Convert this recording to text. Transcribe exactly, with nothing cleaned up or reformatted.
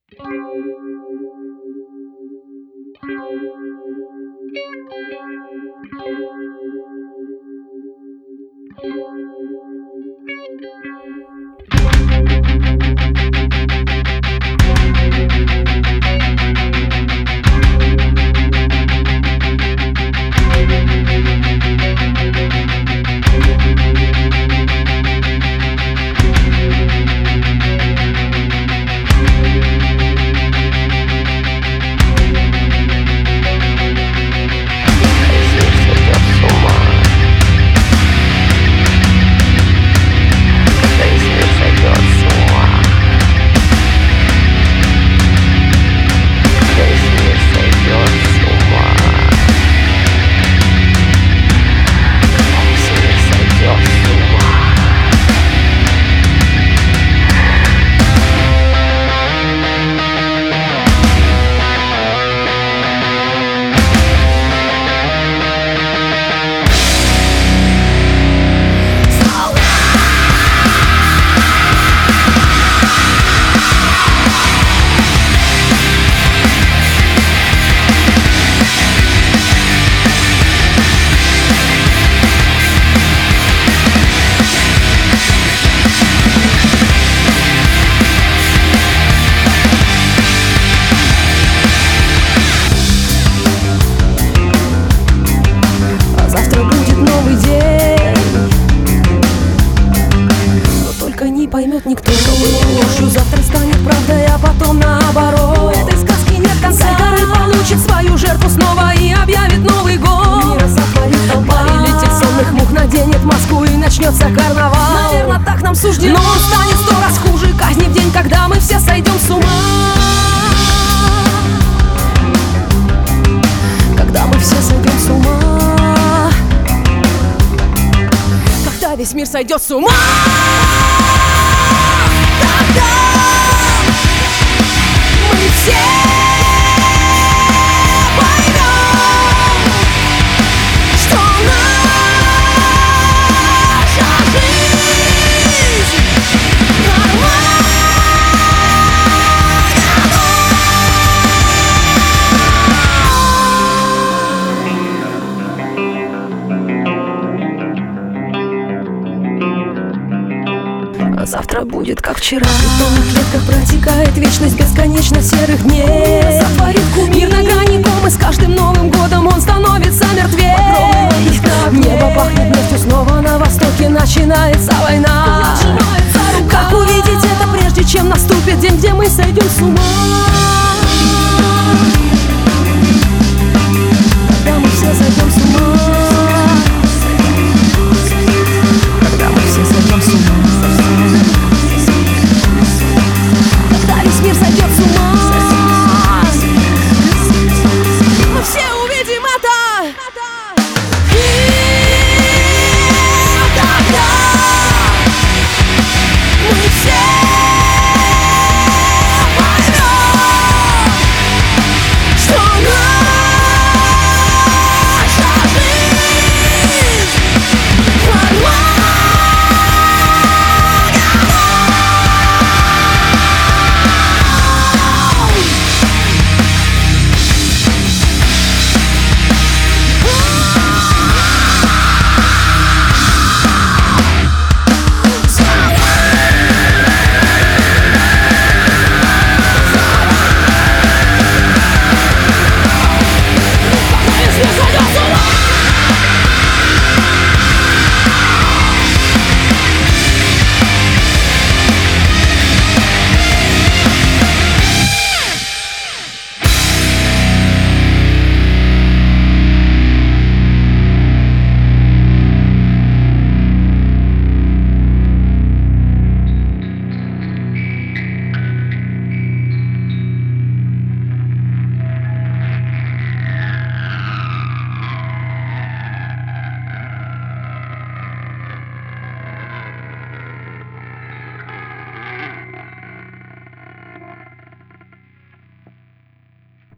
Поймет никто, что было ложью, завтра станет правдой, а потом наоборот. В этой сказке нет конца. Горы получит свою жертву снова и объявит Новый год. Мира сотворит толпа, прилетит сонных мух, наденет маску и начнется карнавал. Наверное, так нам суждено. Но он станет сто раз хуже казни в день, когда мы все сойдем с ума. Когда мы все сойдем с ума. Когда весь мир сойдет с ума. Тогда мы все поймем, что наша жизнь нормальна. Завтра будет как вчера. В бетонных клетках протекает вечность бесконечно серых дней. Сотворит кумир на грани комы. С каждым Новым годом он становится мертвее. Небо пахнет нефтью, снова на востоке начинается война. Как увидеть это, прежде чем наступит день, где мы сойдем с ума?